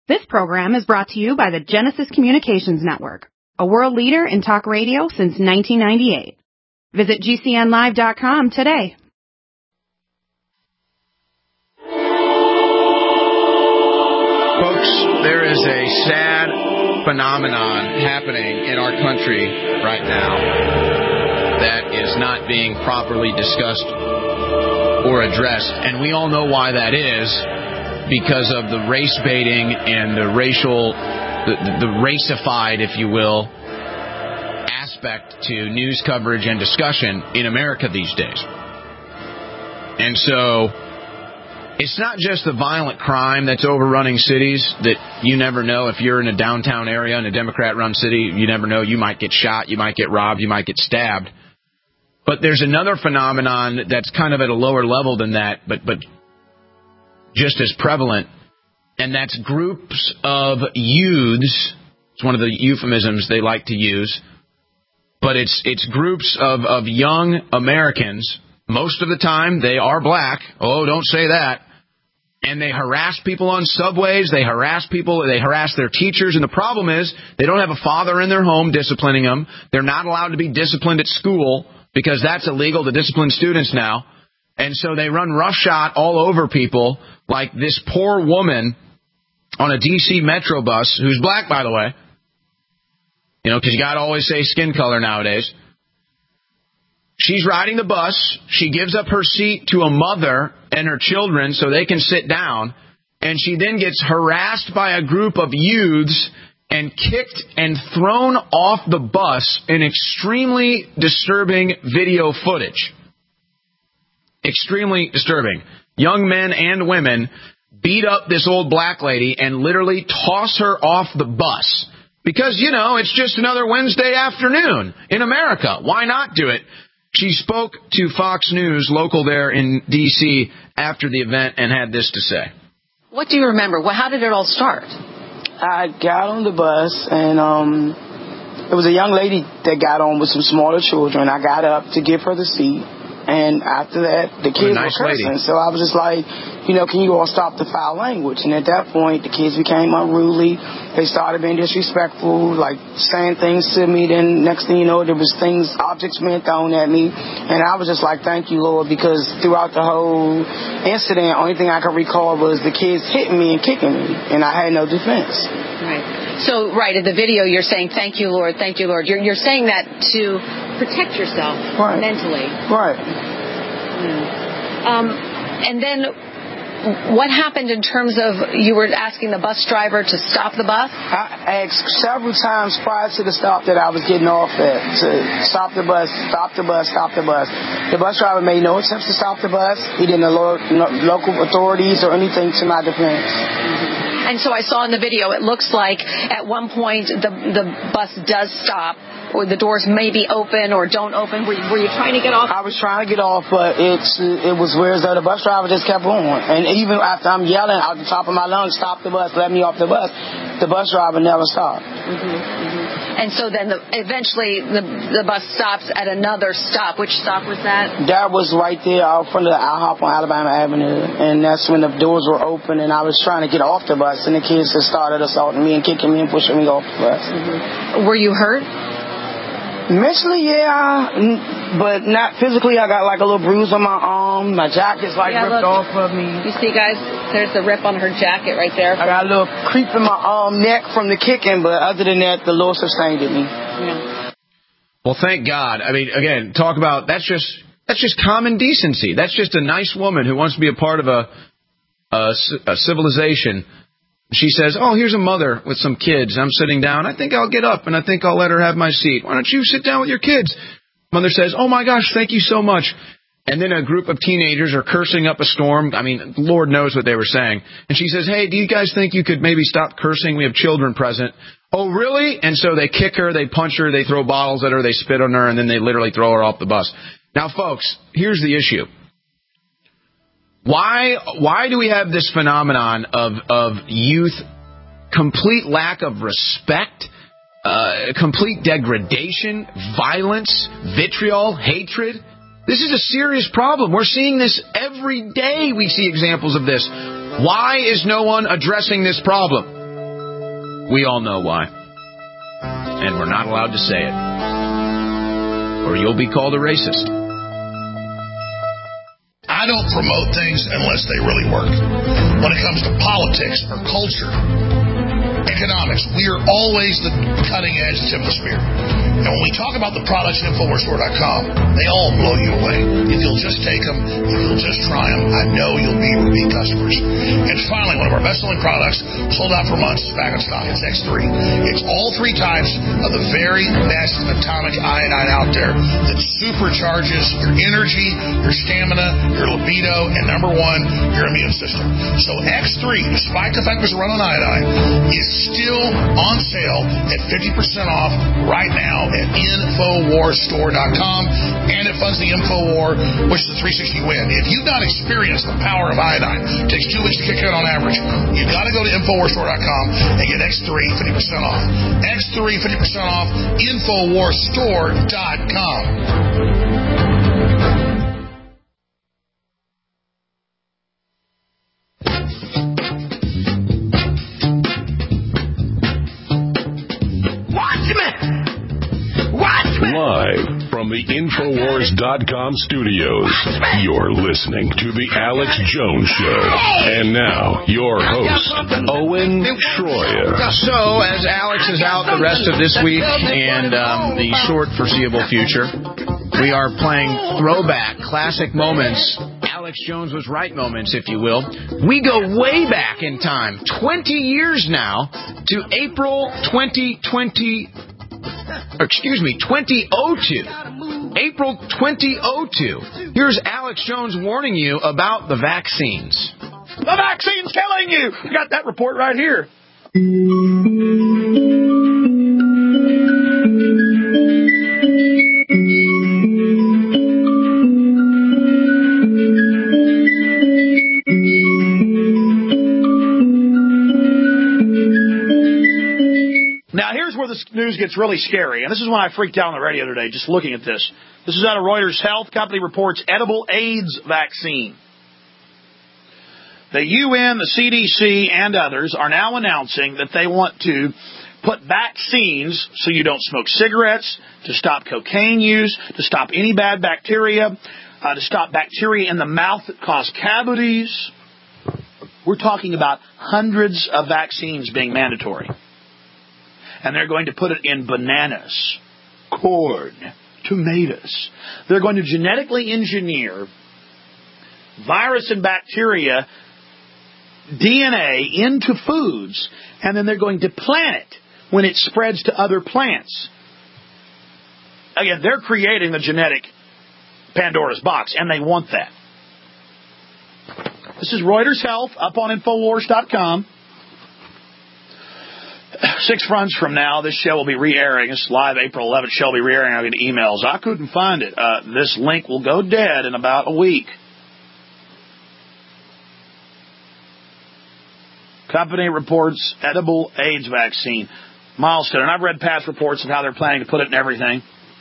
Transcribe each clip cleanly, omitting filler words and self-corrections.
This program is brought to you by the Genesis Communications Network, a world leader in talk radio since 1998. Visit GCNlive.com today. Folks, there is a sad phenomenon happening in our country right now that is not being properly discussed or addressed, and we all know why that is. Because of the race baiting and the racial, the racified, if you will, aspect to news coverage and discussion in America these days. And so, it's not just the violent crime that's overrunning cities that you never know. If you're in a downtown area in a Democrat-run city, you never know. You might get shot, you might get robbed, you might get stabbed. But there's another phenomenon that's kind of at a lower level than that, but just as prevalent, and that's groups of youths. It's one of the euphemisms they like to use, but it's groups of young Americans. Most of the time, they are black. Oh, don't say that. And they harass people on subways. They harass people. They harass their teachers. And the problem is they don't have a father in their home disciplining them. They're not allowed to be disciplined at school because that's illegal to discipline students now. And so they run roughshod all over people, like this poor woman on a D.C. Metro bus, who's black, by the way. You know, because you got to always say skin color nowadays. She's riding the bus. She gives up her seat to a mother and her children so they can sit down. And she then gets harassed by a group of youths and kicked and thrown off the bus in extremely disturbing video footage. Extremely disturbing. Young men and women beat up this old black lady and literally toss her off the bus. Because, you know, it's just another Wednesday afternoon in America. Why not do it? She spoke to Fox News, local there in D.C., after the event and had this to say. What do you remember? Well, how did it all start? I got on the bus, and it was a young lady that got on with some smaller children. I got up to give her the seat. And after that, the kids were cursing. Lady. So I was just like, you know, can you all stop the foul language? And at that point, the kids became unruly. They started being disrespectful, like saying things to me. Then next thing you know, there was objects being thrown at me. And I was just like, thank you, Lord, because throughout the whole incident, only thing I could recall was the kids hitting me and kicking me. And I had no defense. Right. So, right, in the video, you're saying, thank you, Lord, thank you, Lord. You're saying that to protect yourself mentally. Right. And then what happened in terms of you were asking the bus driver to stop the bus? I asked several times prior to the stop that I was getting off at to stop the bus, stop the bus, stop the bus. The bus driver made no attempts to stop the bus. He didn't alert local authorities or anything to my defense. Mm-hmm. And so I saw in the video, it looks like at one point the bus does stop, or the doors may be open or don't open. Were you trying to get off? I was trying to get off, but it was weird as though the bus driver just kept on. And even after I'm yelling out the top of my lungs, stop the bus, let me off the bus driver never stopped. Mm-hmm, mm-hmm. And so then eventually the bus stops at another stop. Which stop was that? That was right there out front of the IHOP on Alabama Avenue. And that's when the doors were open and I was trying to get off the bus. And the kids just started assaulting me and kicking me and pushing me off the bus. Mm-hmm. Were you hurt? Mentally, yeah, but not physically. I got like a little bruise on my arm. My jacket's ripped off of me. You see, guys, there's the rip on her jacket right there. I got a little creep in my neck from the kicking, but other than that, the Lord sustained me. Yeah. Well, thank God. I mean, again, talk about that's just common decency. That's just a nice woman who wants to be a part of a civilization. She says, oh, here's a mother with some kids. I'm sitting down. I think I'll get up, and I think I'll let her have my seat. Why don't you sit down with your kids? Mother says, oh, my gosh, thank you so much. And then a group of teenagers are cursing up a storm. I mean, Lord knows what they were saying. And she says, hey, do you guys think you could maybe stop cursing? We have children present. Oh, really? And so they kick her, they punch her, they throw bottles at her, they spit on her, and then they literally throw her off the bus. Now, folks, here's the issue. Why do we have this phenomenon of youth, complete lack of respect, complete degradation, violence, vitriol, hatred? This is a serious problem. We're seeing this every day. We see examples of this. Why is no one addressing this problem? We all know why. And we're not allowed to say it. Or you'll be called a racist. I don't promote things unless they really work. When it comes to politics or culture, economics, we are always the cutting edge, the tip of the spear. And when we talk about the products at InfoWarsStore.com, they all blow you away. If you'll just take them, if you'll just try them, I know you'll be repeat customers. And finally, one of our best-selling products, sold out for months, is back in stock. It's X3. It's all 3 types of the very best atomic iodine out there that supercharges your energy, your stamina, your libido, and number 1, your immune system. So X3, despite the fact it's run on iodine, is still on sale at 50% off right now at InfoWarsStore.com, and it funds the InfoWar, which is a 360 win. If you've not experienced the power of iodine, it takes 2 weeks to kick in on average, you've got to go to InfoWarsStore.com and get X3 50% off. X3 50% off, InfoWarsStore.com. Live from the InfoWars.com studios, you're listening to The Alex Jones Show. And now, your host, Owen Schroyer. So, as Alex is out the rest of this week and the short foreseeable future, we are playing throwback classic moments. Alex Jones was right moments, if you will. We go way back in time, 20 years now, to April 2002. April 2002. Here's Alex Jones warning you about the vaccines. The vaccine's killing you! I got that report right here. Now, here's where the news gets really scary, and this is when I freaked out on the radio today just looking at this. This is out of Reuters Health. Company reports edible AIDS vaccine. The UN, the CDC, and others are now announcing that they want to put vaccines so you don't smoke cigarettes, to stop cocaine use, to stop any bad bacteria, to stop bacteria in the mouth that cause cavities. We're talking about hundreds of vaccines being mandatory. And they're going to put it in bananas, corn, tomatoes. They're going to genetically engineer virus and bacteria DNA into foods, and then they're going to plant it when it spreads to other plants. Again, they're creating the genetic Pandora's box, and they want that. This is Reuters Health up on InfoWars.com. 6 months from now, this show will be re-airing. It's live April 11th. Show will be re-airing. I'll get emails. I couldn't find it. This link will go dead in about a week. Company reports edible AIDS vaccine. Milestone. And I've read past reports of how they're planning to put it in everything.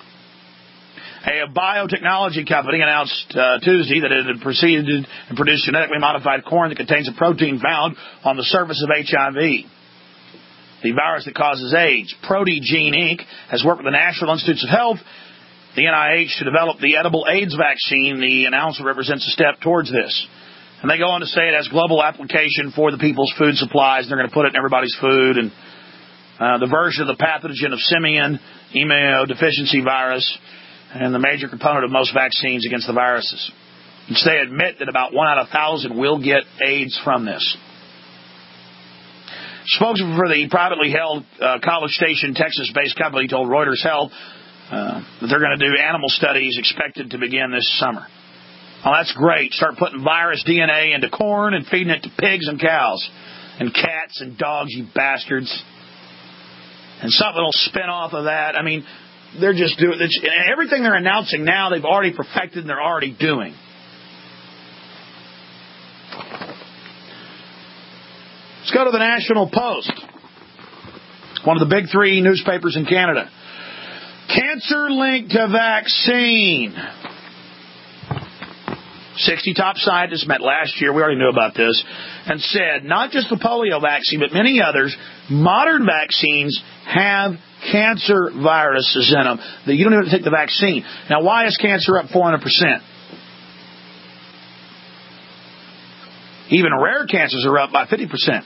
A biotechnology company announced Tuesday that it had proceeded and produced genetically modified corn that contains a protein found on the surface of HIV. The virus that causes AIDS. Protegene Inc. has worked with the National Institutes of Health, the NIH, to develop the edible AIDS vaccine. The announcement represents a step towards this. And they go on to say it has global application for the people's food supplies, and they're going to put it in everybody's food. And the version of the pathogen of simian immunodeficiency virus, and the major component of most vaccines against the viruses. Which they admit that about 1 out of 1,000 will get AIDS from this. Spokesman for the privately held College Station, Texas-based company told Reuters Health that they're going to do animal studies expected to begin this summer. Oh, that's great. Start putting virus DNA into corn and feeding it to pigs and cows and cats and dogs, you bastards. And something will spin off of that. I mean, they're just doing it. Everything they're announcing now, they've already perfected and they're already doing. Let's go to the National Post, one of the big 3 newspapers in Canada. Cancer linked to vaccine. 60 top scientists met last year, we already knew about this, and said not just the polio vaccine, but many others, modern vaccines have cancer viruses in them. That you don't even have to take the vaccine. Now, why is cancer up 400%? Even rare cancers are up by 50%.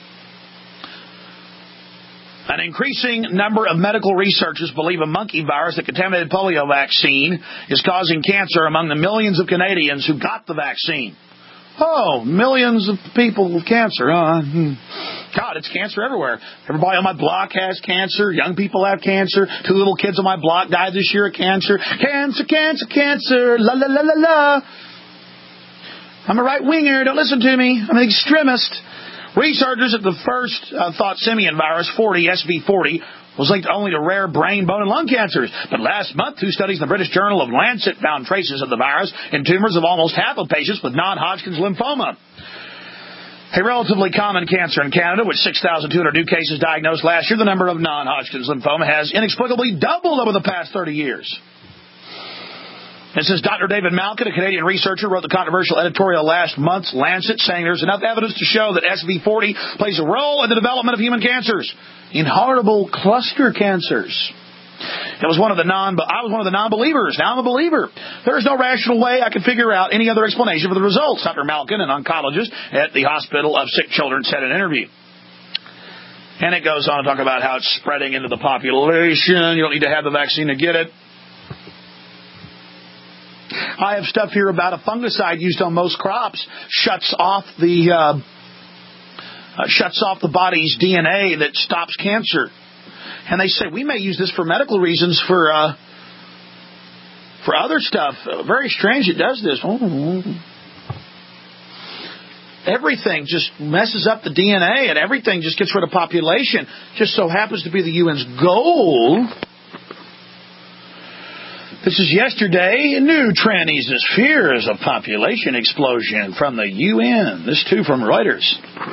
An increasing number of medical researchers believe a monkey virus, the contaminated polio vaccine, is causing cancer among the millions of Canadians who got the vaccine. Oh, millions of people with cancer. God, it's cancer everywhere. Everybody on my block has cancer. Young people have cancer. 2 little kids on my block died this year of cancer. Cancer, cancer, cancer. La, la, la, la, la. I'm a right-winger. Don't listen to me. I'm an extremist. Researchers at the first thought simian virus, SV40, was linked only to rare brain, bone, and lung cancers. But last month, 2 studies in the British Journal of Lancet found traces of the virus in tumors of almost half of patients with non-Hodgkin's lymphoma. A relatively common cancer in Canada, with 6,200 new cases diagnosed last year, the number of non-Hodgkin's lymphoma has inexplicably doubled over the past 30 years. And since Dr. David Malkin, a Canadian researcher, wrote the controversial editorial last month's Lancet saying there's enough evidence to show that SV40 plays a role in the development of human cancers, inheritable cluster cancers. I was one of the non-believers. Now I'm a believer. There is no rational way I could figure out any other explanation for the results. Dr. Malkin, an oncologist at the Hospital of Sick Children, said in an interview. And it goes on to talk about how it's spreading into the population. You don't need to have the vaccine to get it. I have stuff here about a fungicide used on most crops shuts off the body's DNA that stops cancer. And they say we may use this for medical reasons for other stuff. Very strange it does this. Everything just messes up the DNA and everything just gets rid of population. Just so happens to be the UN's goal. This is yesterday. New trannies as fears of population explosion from the UN. This too from Reuters.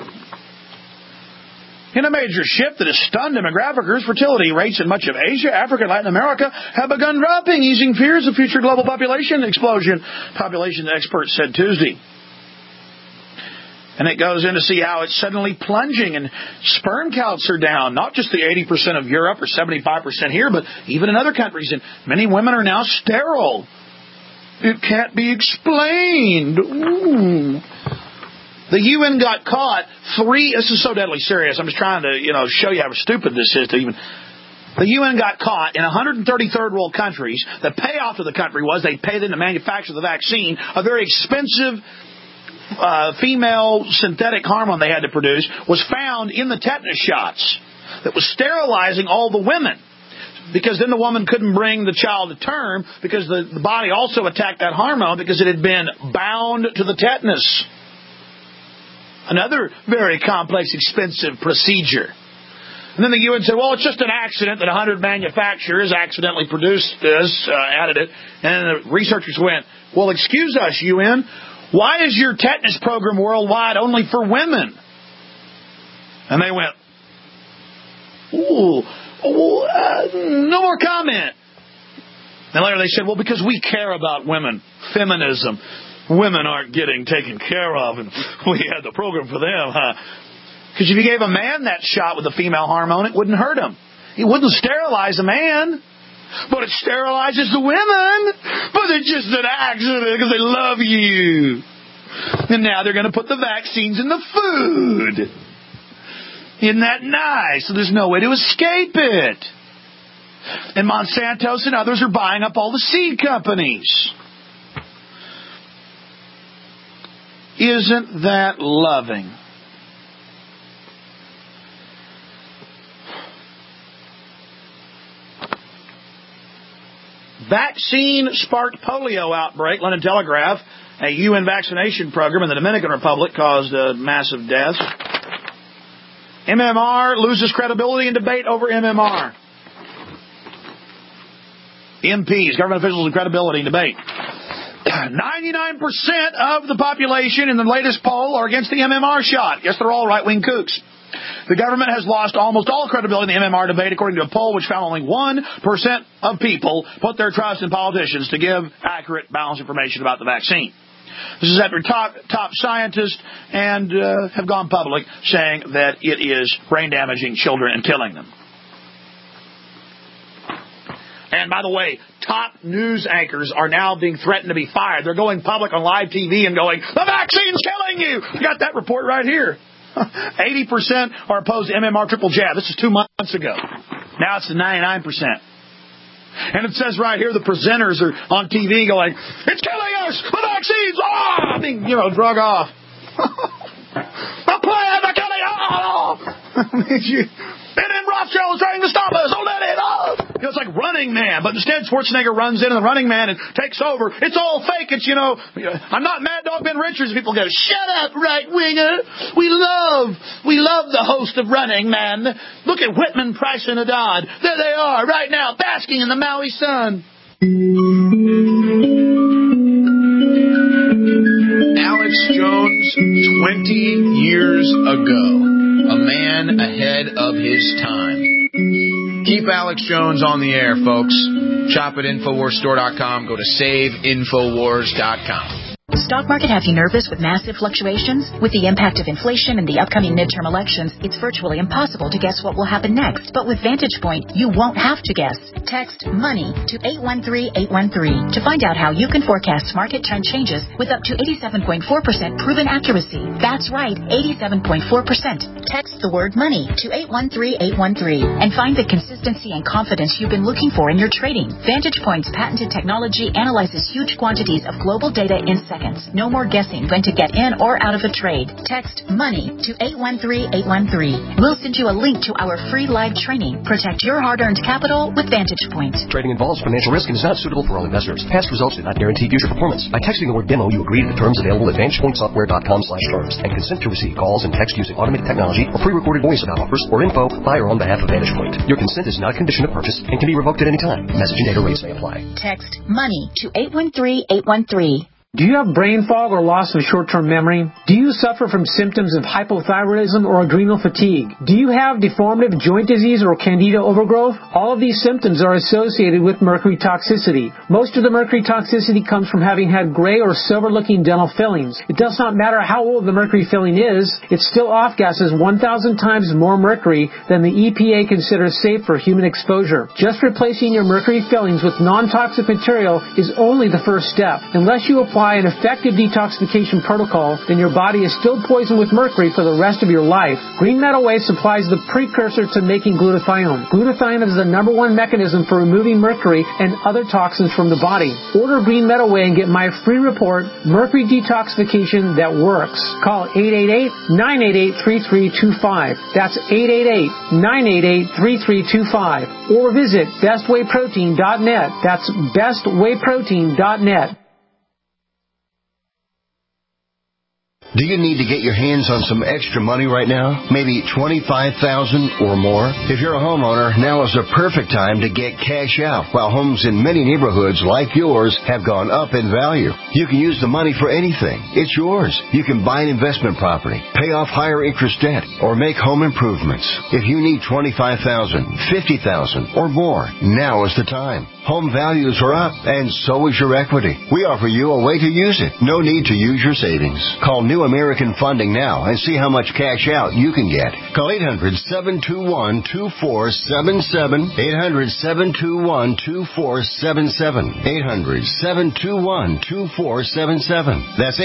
In a major shift that has stunned demographers, fertility rates in much of Asia, Africa, and Latin America have begun dropping, easing fears of future global population explosion, population experts said Tuesday. And it goes in to see how it's suddenly plunging and sperm counts are down. Not just the 80% of Europe or 75% here, but even in other countries. And many women are now sterile. It can't be explained. Ooh. The UN got caught. This is so deadly serious. I'm just trying to, show you how stupid this is. The UN got caught in 130 third world countries. The payoff to the country was they paid them to manufacture the vaccine, a very expensive female synthetic hormone they had to produce, was found in the tetanus shots that was sterilizing all the women. Because then the woman couldn't bring the child to term because the body also attacked that hormone because it had been bound to the tetanus. Another very complex, expensive procedure. And then the UN said, well, it's just an accident that 100 manufacturers accidentally produced this, added it. And the researchers went, well, excuse us, UN. Why is your tetanus program worldwide only for women? And they went, no more comment. And later they said, well, because we care about women. Feminism. Women aren't getting taken care of, and we had the program for them, huh? Because if you gave a man that shot with a female hormone, it wouldn't hurt him. It wouldn't sterilize a man. But it sterilizes the women. But it's just an accident because they love you. And now they're going to put the vaccines in the food. Isn't that nice? So there's no way to escape it. And Monsanto and others are buying up all the seed companies. Isn't that loving? Vaccine sparked polio outbreak. London Telegraph, a UN vaccination program in the Dominican Republic caused massive deaths. MMR loses credibility in debate over MMR. MPs, government officials, and credibility in debate. 99% of the population in the latest poll are against the MMR shot. Yes, they're all right-wing kooks. The government has lost almost all credibility in the MMR debate, according to a poll which found only 1% of people put their trust in politicians to give accurate, balanced information about the vaccine. This is after top scientists and have gone public saying that it is brain damaging children and killing them. And by the way, top news anchors are now being threatened to be fired. They're going public on live TV and going, the vaccine's killing you. We got that report right here. 80% are opposed to MMR triple jab. This is 2 months ago. Now it's to 99%. And it says right here the presenters are on TV going, it's killing us! The vaccines! Oh! Being, drug off. The plan, the killing! Oh! And then Rothschild is trying to stop us. Don't let it off. It's like Running Man, but instead Schwarzenegger runs in and the Running Man and takes over. It's all fake. It's, I'm not Mad Dog Ben Richards. People go, shut up, right-winger. We love the host of Running Man. Look at Whitman, Price, and Haddad. There they are right now, basking in the Maui sun. Alex Jones, 20 years ago. A man ahead of his time. Keep Alex Jones on the air, folks. Shop at InfoWarsStore.com. Go to SaveInfoWars.com. The stock market have you nervous with massive fluctuations? With the impact of inflation and the upcoming midterm elections, it's virtually impossible to guess what will happen next. But with Vantage Point, you won't have to guess. Text MONEY to 813-813 to find out how you can forecast market trend changes with up to 87.4% proven accuracy. That's right, 87.4%. Text the word MONEY to 813-813 and find the consistency and confidence you've been looking for in your trading. Vantage Point's patented technology analyzes huge quantities of global data in seconds. No more guessing when to get in or out of a trade. Text MONEY to 813-813. We'll send you a link to our free live training. Protect your hard-earned capital with Vantage Point. Trading involves financial risk and is not suitable for all investors. Past results do not guarantee future performance. By texting the word demo, you agree to the terms available at VantagePointSoftware.com/terms and consent to receive calls and text using automated technology or pre-recorded voice about offers or info by or on behalf of Vantage Point. Your consent is not a condition of purchase and can be revoked at any time. Message and data rates may apply. Text MONEY to 813-813. Do you have brain fog or loss of short-term memory? Do you suffer from symptoms of hypothyroidism or adrenal fatigue? Do you have deformative joint disease or candida overgrowth? All of these symptoms are associated with mercury toxicity. Most of the mercury toxicity comes from having had gray or silver-looking dental fillings. It does not matter how old the mercury filling is, it still off-gases 1,000 times more mercury than the EPA considers safe for human exposure. Just replacing your mercury fillings with non-toxic material is only the first step. Unless you apply an effective detoxification protocol, then your body is still poisoned with mercury for the rest of your life. Green Meadow Way supplies the precursor to making glutathione. Glutathione is the #1 mechanism for removing mercury and other toxins from the body. Order Green Meadow Way and get my free report, Mercury Detoxification That Works. Call 888-988-3325. That's 888-988-3325. Or visit bestwayprotein.net. That's bestwayprotein.net. Do you need to get your hands on some extra money right now? Maybe $25,000 or more? If you're a homeowner, now is the perfect time to get cash out. While homes in many neighborhoods like yours have gone up in value, you can use the money for anything. It's yours. You can buy an investment property, pay off higher interest debt, or make home improvements. If you need $25,000, $50,000, or more, now is the time. Home values are up, and so is your equity. We offer you a way to use it. No need to use your savings. Call New American Funding now and see how much cash out you can get. Call 800-721-2477. 800-721-2477. 800-721-2477. That's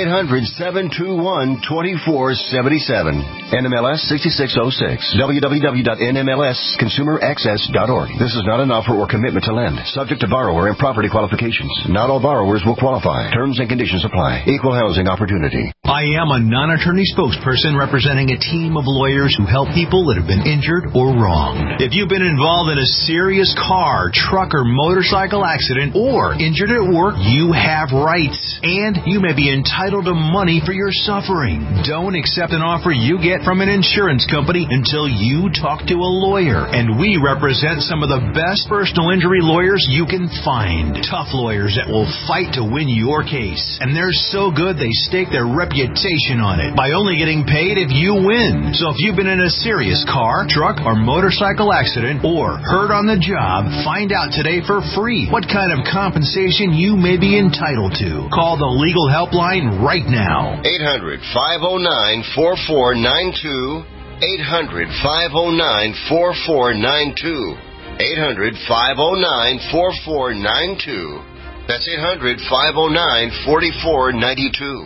800-721-2477. NMLS 6606. www.nmlsconsumeraccess.org. This is not an offer or commitment to lend. Subject to borrower and property qualifications. Not all borrowers will qualify. Terms and conditions apply. Equal housing opportunity. I am a non-attorney spokesperson representing a team of lawyers who help people that have been injured or wronged. If you've been involved in a serious car, truck, or motorcycle accident or injured at work, you have rights, and you may be entitled to money for your suffering. Don't accept an offer you get from an insurance company until you talk to a lawyer, and we represent some of the best personal injury lawyers you you can find. Tough lawyers that will fight to win your case. And they're so good they stake their reputation on it by only getting paid if you win. So if you've been in a serious car, truck, or motorcycle accident or hurt on the job, find out today for free what kind of compensation you may be entitled to. Call the legal helpline right now. 800-509-4492. 800-509-4492. 800-509-4492. That's 800-509-4492.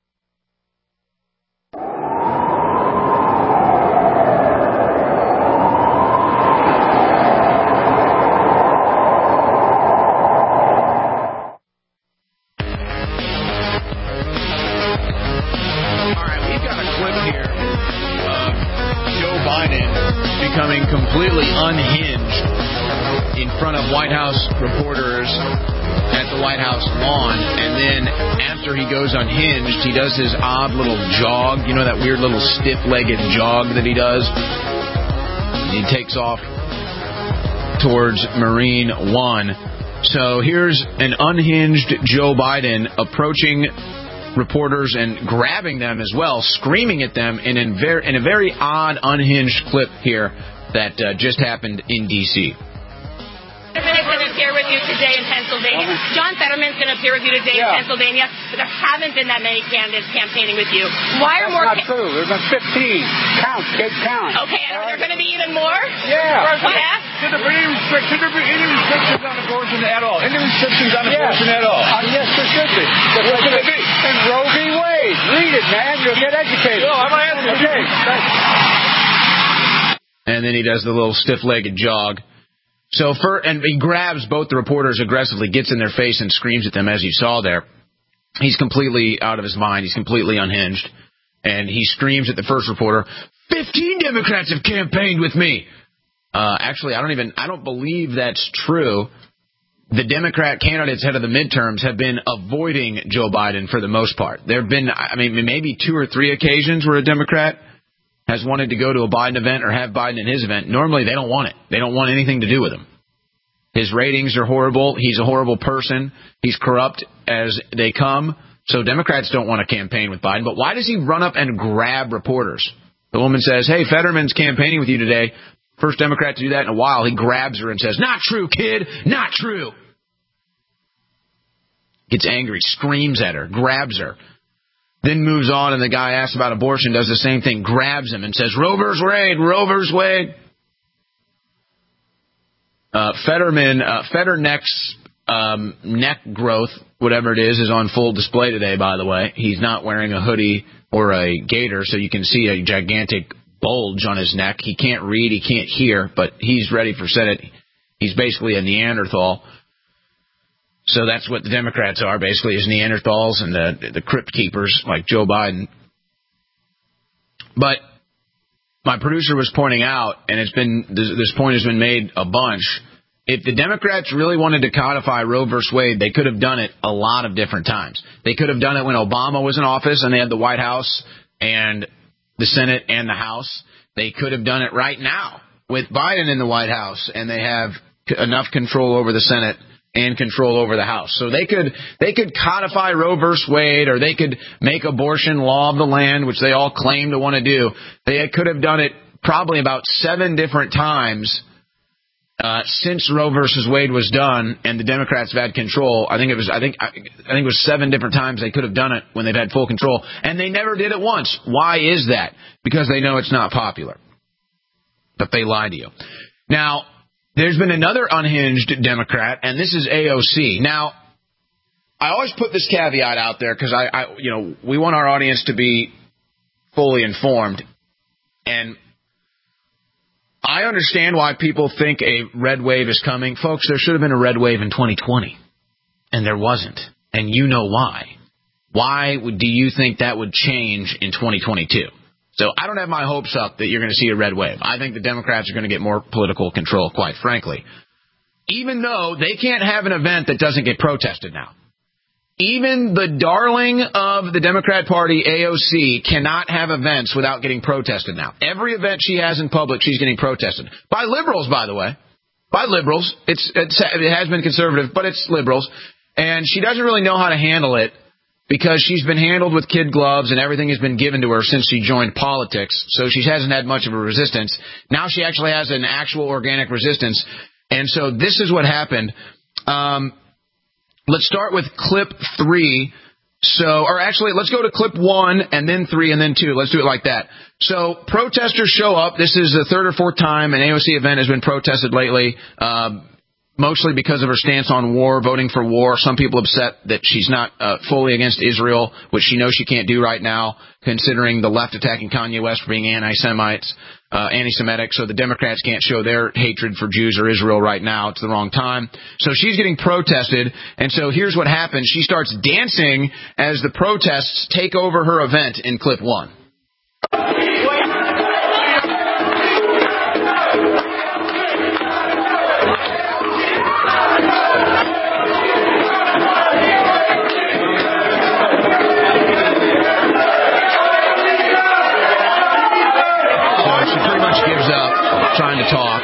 Becoming completely unhinged in front of White House reporters at the White House lawn, and then after he goes unhinged, he does his odd little jog, you know, that weird little stiff-legged jog that he does. He takes off towards Marine One. So here's an unhinged Joe Biden approaching reporters and grabbing them as well, screaming at them in a very odd, unhinged clip here that just happened in D.C. Fetterman is going to appear with you today in Pennsylvania. John Fetterman is going to appear with you today in Pennsylvania, but there haven't been that many candidates campaigning with you. Why are more? That's not true. There's been 15. Count, kid, count. Okay, and are there going to be even more? Yeah. What asked? Should there be any restrictions on abortion at all? Any restrictions on abortion at all? Yes, there should be. What should it be? And Roe v. Wade. Read it, man. You'll get educated. No, I'm asking. Okay. And then he does the little stiff-legged jog. And he grabs both the reporters aggressively, gets in their face and screams at them, as you saw there. He's completely out of his mind. He's completely unhinged. And he screams at the first reporter, 15 Democrats have campaigned with me. Actually, I don't believe that's true. The Democrat candidates ahead of the midterms have been avoiding Joe Biden for the most part. There have been, maybe 2 or 3 occasions where a Democrat has wanted to go to a Biden event or have Biden in his event. Normally, they don't want it. They don't want anything to do with him. His ratings are horrible. He's a horrible person. He's corrupt as they come. So Democrats don't want to campaign with Biden. But why does he run up and grab reporters? The woman says, hey, Fetterman's campaigning with you today. First Democrat to do that in a while. He grabs her and says, not true, kid. Not true. Gets angry, screams at her, grabs her. Then moves on, and the guy asks about abortion, does the same thing, grabs him and says, Roe v. Wade, Roe v. Wade. Fetterneck's neck growth, whatever it is on full display today, by the way. He's not wearing a hoodie or a gaiter, so you can see a gigantic bulge on his neck. He can't read, he can't hear, but he's ready for Senate. He's basically a Neanderthal. So that's what the Democrats are, basically, is Neanderthals and the crypt keepers like Joe Biden. But my producer was pointing out, and this point has been made a bunch, if the Democrats really wanted to codify Roe v. Wade, they could have done it a lot of different times. They could have done it when Obama was in office and they had the White House and the Senate and the House. They could have done it right now with Biden in the White House and they have enough control over the Senate and control over the House. So they could codify Roe v. Wade, or they could make abortion law of the land, which they all claim to want to do. They could have done it probably about 7 different times since Roe v. Wade was done and the Democrats have had control. I think it was 7 different times they could have done it when they've had full control, and they never did it once. Why is that? Because they know it's not popular. But they lie to you. Now, there's been another unhinged Democrat, and this is AOC. Now, I always put this caveat out there because we want our audience to be fully informed, and I understand why people think a red wave is coming. Folks, there should have been a red wave in 2020, and there wasn't, and you know why. Why do you think that would change in 2022? So I don't have my hopes up that you're going to see a red wave. I think the Democrats are going to get more political control, quite frankly. Even though they can't have an event that doesn't get protested now. Even the darling of the Democrat Party, AOC, cannot have events without getting protested now. Every event she has in public, she's getting protested. By liberals, by the way. by liberals. It has been conservative, but it's liberals. And she doesn't really know how to handle it because she's been handled with kid gloves and everything has been given to her since she joined politics. So she hasn't had much of a resistance. Now she actually has an actual organic resistance. And so this is what happened. Let's start with clip 3. Let's go to clip 1 and then 3 and then 2. Let's do it like that. So protesters show up. This is the third or fourth time an AOC event has been protested lately, mostly because of her stance on war, voting for war. Some people upset that she's not fully against Israel, which she knows she can't do right now, considering the left attacking Kanye West for being anti-Semitic. So the Democrats can't show their hatred for Jews or Israel right now. It's the wrong time. So she's getting protested. And so here's what happens. She starts dancing as the protests take over her event in clip 1. Gives up trying to talk.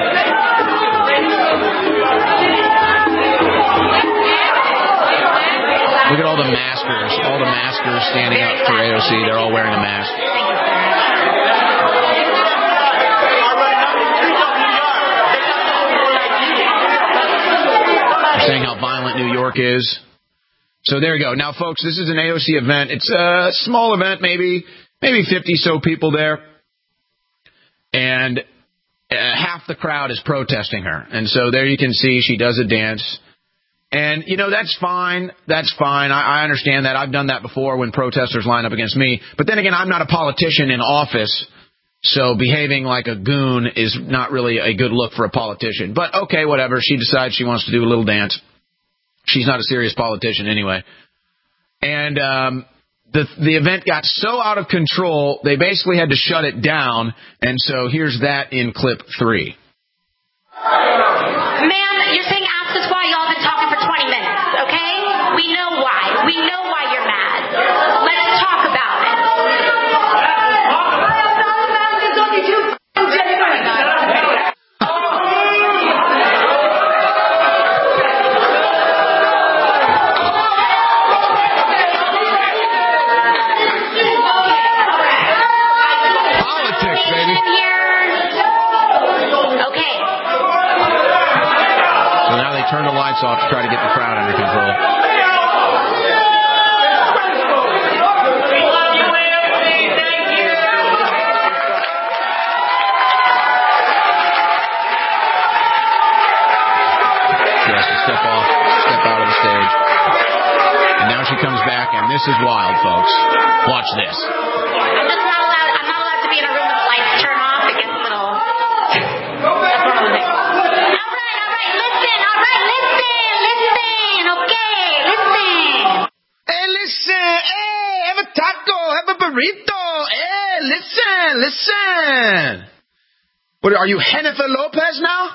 Look at all the maskers standing up for AOC. They're all wearing a mask. They're saying how violent New York is. So there you go. Now, folks, this is an AOC event. It's a small event, maybe 50 so people there. And half the crowd is protesting her. And so there you can see she does a dance. And, that's fine. That's fine. I understand that. I've done that before when protesters line up against me. But then again, I'm not a politician in office. So behaving like a goon is not really a good look for a politician. But, okay, whatever. She decides she wants to do a little dance. She's not a serious politician anyway. And the event got so out of control, they basically had to shut it down. And so here's that in clip 3. Ma'am, you're saying ask us why y'all been talking for 20 minutes, okay? We know why. We know why you're mad. Let's talk about it. Turn the lights off to try to get the crowd under control. She has to step out of the stage. And now she comes back, and this is wild, folks. Watch this. I'm not allowed to be in a room with lights turned off. It gets a little... That's one of the things. Listen. What are you, Jennifer Lopez now?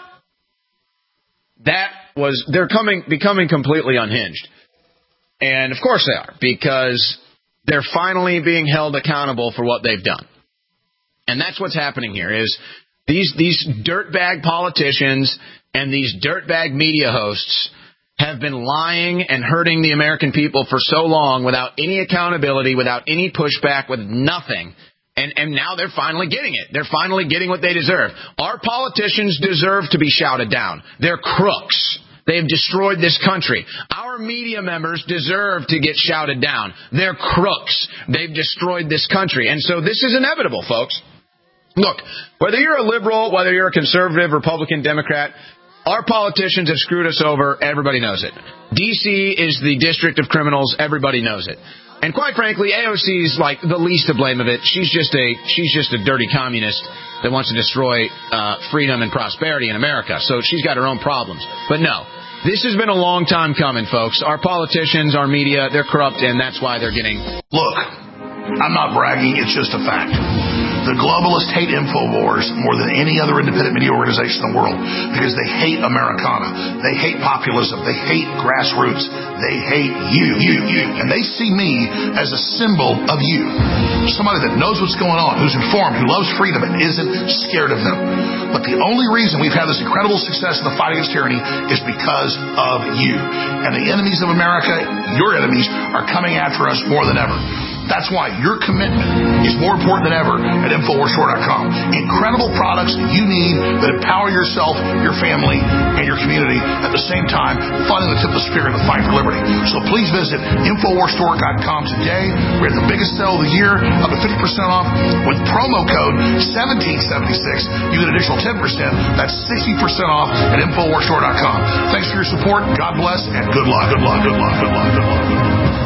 They're becoming completely unhinged. And of course they are, because they're finally being held accountable for what they've done. And that's what's happening here is these dirtbag politicians and these dirtbag media hosts have been lying and hurting the American people for so long without any accountability, without any pushback, with nothing. And now they're finally getting it. They're finally getting what they deserve. Our politicians deserve to be shouted down. They're crooks. They've destroyed this country. Our media members deserve to get shouted down. They're crooks. They've destroyed this country. And so this is inevitable, folks. Look, whether you're a liberal, whether you're a conservative, Republican, Democrat, our politicians have screwed us over. Everybody knows it. D.C. is the district of criminals. Everybody knows it. And quite frankly, AOC is like the least to blame of it. She's just a dirty communist that wants to destroy freedom and prosperity in America. So she's got her own problems. But no, this has been a long time coming, folks. Our politicians, our media, they're corrupt, and that's why they're getting... Look, I'm not bragging. It's just a fact. The globalists hate InfoWars more than any other independent media organization in the world because they hate Americana. They hate populism. They hate grassroots. They hate you. And they see me as a symbol of you. Somebody that knows what's going on, who's informed, who loves freedom, and isn't scared of them. But the only reason we've had this incredible success in the fight against tyranny is because of you. And the enemies of America, your enemies, are coming after us more than ever. That's why your commitment is more important than ever at InfoWarsStore.com. Incredible products you need that empower yourself, your family, and your community, at the same time funding the tip of the spear in the fight for liberty. So please visit InfoWarsStore.com today. We're at the biggest sale of the year, up to 50% off. With promo code 1776, you get an additional 10%. That's 60% off at InfoWarsStore.com. Thanks for your support. God bless, and good luck. Good luck. Good luck. Good luck. Good luck.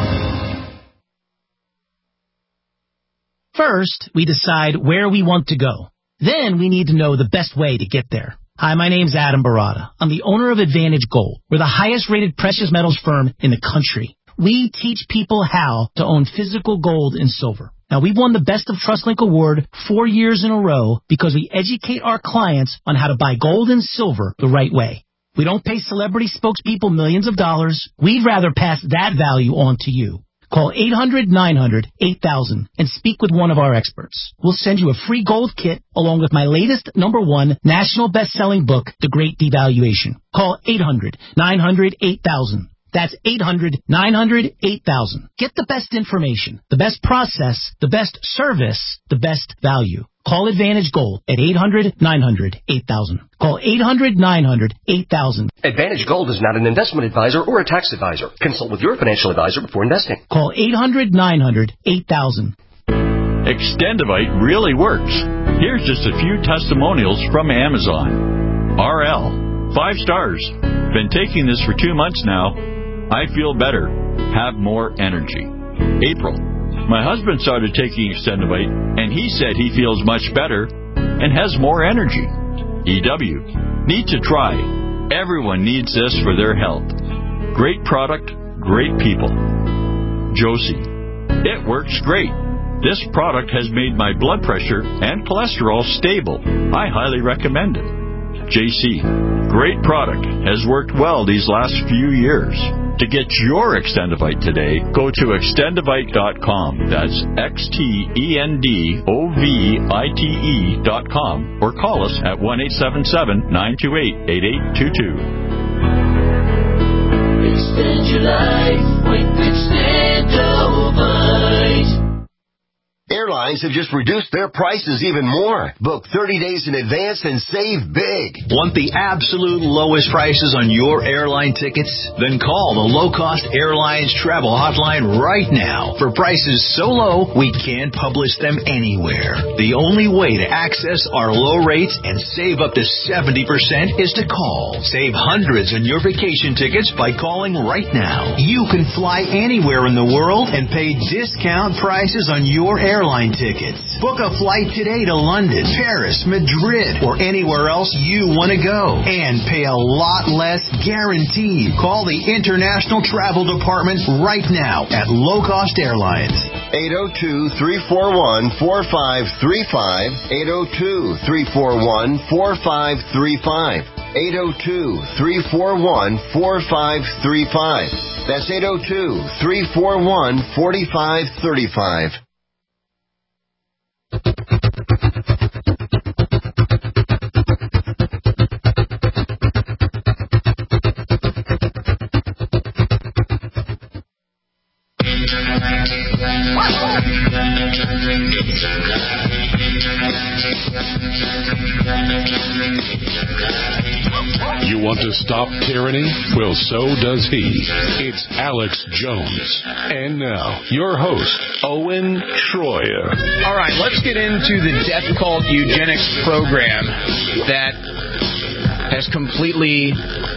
First, we decide where we want to go. Then we need to know the best way to get there. Hi, my name's Adam Barada. I'm the owner of Advantage Gold. We're the highest-rated precious metals firm in the country. We teach people how to own physical gold and silver. Now, we've won the Best of TrustLink Award 4 years in a row because we educate our clients on how to buy gold and silver the right way. We don't pay celebrity spokespeople millions of dollars. We'd rather pass that value on to you. Call 800-900-8000 and speak with one of our experts. We'll send you a free gold kit along with my latest #1 national best-selling book, The Great Devaluation. Call 800-900-8000. That's 800-900-8000. Get the best information, the best process, the best service, the best value. Call Advantage Gold at 800-900-8000. Call 800-900-8000. Advantage Gold is not an investment advisor or a tax advisor. Consult with your financial advisor before investing. Call 800-900-8000. Extendivite really works. Here's just a few testimonials from Amazon. RL, 5 stars. Been taking this for 2 months now. I feel better. Have more energy. April. My husband started taking Extendivite, and he said he feels much better and has more energy. EW. Need to try. Everyone needs this for their health. Great product, great people. Josie. It works great. This product has made my blood pressure and cholesterol stable. I highly recommend it. JC. Great product. Has worked well these last few years. To get your Extendivite today, go to Extendivite.com. That's XTENDOVITE.com. Or call us at 1-877-928-8822. Extend your life with Extendivite. Airlines have just reduced their prices even more. Book 30 days in advance and save big. Want the absolute lowest prices on your airline tickets? Then call the Low Cost Airlines Travel Hotline right now. For prices so low, we can't publish them anywhere. The only way to access our low rates and save up to 70% is to call. Save hundreds on your vacation tickets by calling right now. You can fly anywhere in the world and pay discount prices on your airline tickets. Book a flight today to London, Paris, Madrid, or anywhere else you want to go. And pay a lot less guaranteed. Call the International Travel Department right now at Low Cost Airlines. 802-341-4535. 802-341-4535. 802-341-4535. That's 802-341-4535. You want to stop tyranny? Well, so does he. It's Alex Jones. And now, your host, Owen Schroyer. All right, let's get into the death cult eugenics program that has completely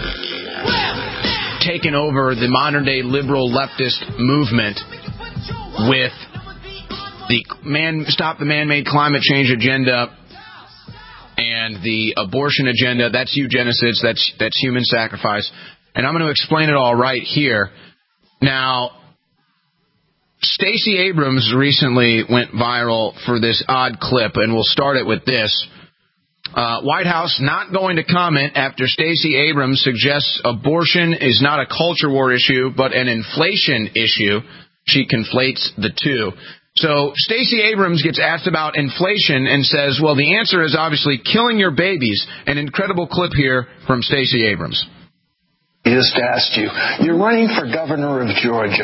taken over the modern-day liberal leftist movement with the Stop the Man-Made Climate Change agenda and the abortion agenda. That's eugenicides. That's human sacrifice. And I'm going to explain it all right here. Now, Stacey Abrams recently went viral for this odd clip, and we'll start it with this. White House not going to comment after Stacey Abrams suggests abortion is not a culture war issue, but an inflation issue. She conflates the two. So Stacey Abrams gets asked about inflation and says, well, the answer is obviously killing your babies. An incredible clip here from Stacey Abrams. Just asked you. You're running for governor of Georgia.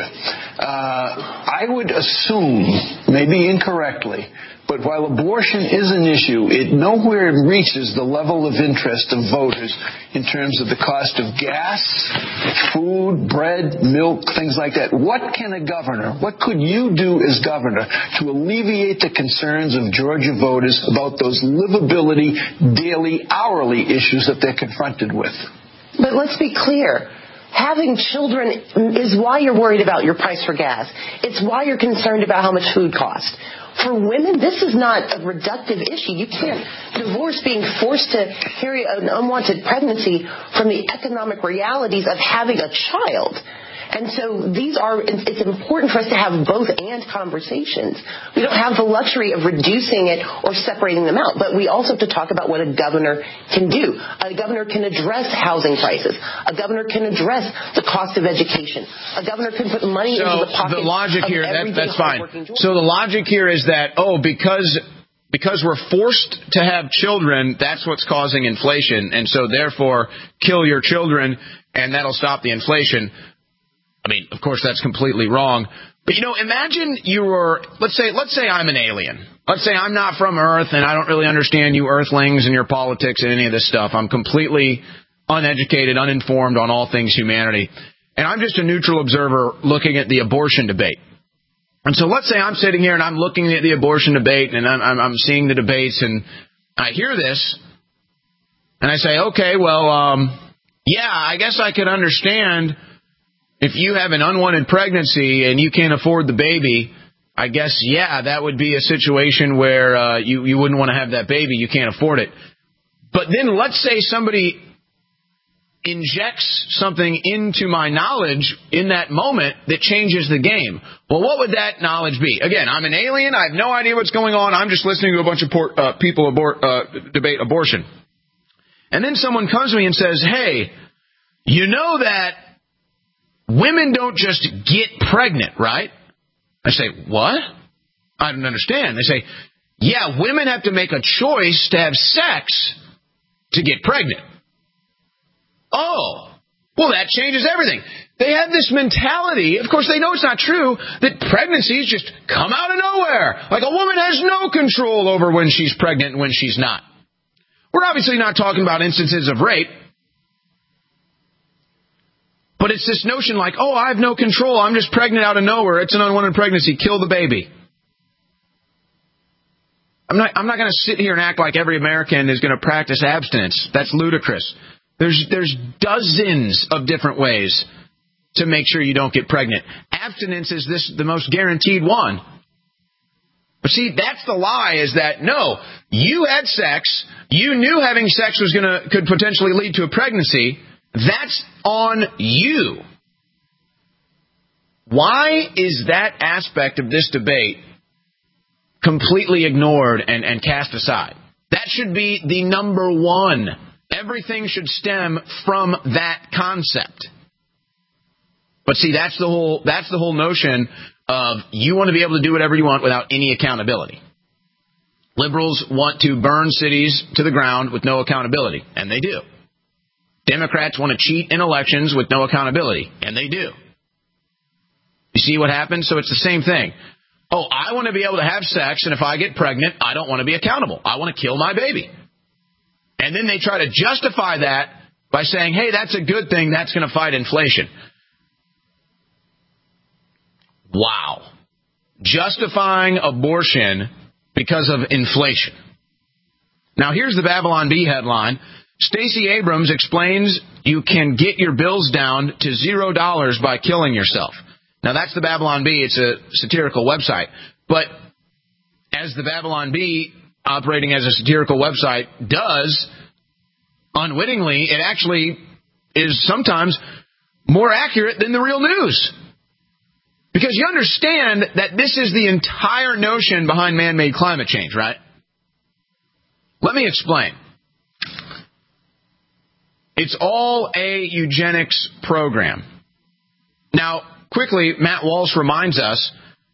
I would assume, maybe incorrectly, but while abortion is an issue, it nowhere reaches the level of interest of voters in terms of the cost of gas, food, bread, milk, things like that. What could you do as governor to alleviate the concerns of Georgia voters about those livability, daily, hourly issues that they're confronted with? But let's be clear. Having children is why you're worried about your price for gas. It's why you're concerned about how much food costs. For women, this is not a reductive issue. You can't divorce being forced to carry an unwanted pregnancy from the economic realities of having a child. And so it's important for us to have both and conversations. We don't have the luxury of reducing it or separating them out, but we also have to talk about what a governor can do. A governor can address housing prices. A governor can address the cost of education. A governor can put money into the pockets the logic of here, everyday that's fine. Georgia. So the logic here is that, because we're forced to have children, that's what's causing inflation, and so therefore kill your children and that'll stop the inflation. I mean, of course, that's completely wrong. But, imagine let's say I'm an alien. Let's say I'm not from Earth and I don't really understand you Earthlings and your politics and any of this stuff. I'm completely uneducated, uninformed on all things humanity. And I'm just a neutral observer looking at the abortion debate. And so let's say I'm sitting here and I'm looking at the abortion debate and I'm seeing the debates and I hear this and I say, okay, well, yeah, I guess I could understand if you have an unwanted pregnancy and you can't afford the baby. I guess, yeah, that would be a situation where you wouldn't want to have that baby. You can't afford it. But then let's say somebody injects something into my knowledge in that moment that changes the game. Well, what would that knowledge be? Again, I'm an alien. I have no idea what's going on. I'm just listening to a bunch of people debate abortion. And then someone comes to me and says, hey, you know that women don't just get pregnant, right? I say, what? I don't understand. They say, yeah, women have to make a choice to have sex to get pregnant. Oh, well, that changes everything. They have this mentality, of course they know it's not true, that pregnancies just come out of nowhere. Like a woman has no control over when she's pregnant and when she's not. We're obviously not talking about instances of rape. But it's this notion like, oh, I have no control. I'm just pregnant out of nowhere. It's an unwanted pregnancy. Kill the baby. I'm not going to sit here and act like every American is going to practice abstinence. That's ludicrous. There's dozens of different ways to make sure you don't get pregnant. Abstinence is the most guaranteed one. But see, that's the lie, is that, no, you had sex. You knew having sex could potentially lead to a pregnancy. That's on you. Why is that aspect of this debate completely ignored and cast aside? That should be the number one. Everything should stem from that concept. But see, that's the whole notion of you want to be able to do whatever you want without any accountability. Liberals want to burn cities to the ground with no accountability, and they do. Democrats want to cheat in elections with no accountability, and they do. You see what happens? So it's the same thing. Oh, I want to be able to have sex, and if I get pregnant, I don't want to be accountable. I want to kill my baby. And then they try to justify that by saying, hey, that's a good thing. That's going to fight inflation. Wow. Justifying abortion because of inflation. Now, here's the Babylon Bee headline. Stacey Abrams explains you can get your bills down to $0 by killing yourself. Now, that's the Babylon Bee. It's a satirical website. But as the Babylon Bee, operating as a satirical website, does, unwittingly, it actually is sometimes more accurate than the real news. Because you understand that this is the entire notion behind man-made climate change, right? Let me explain. It's all a eugenics program. Now, quickly, Matt Walsh reminds us,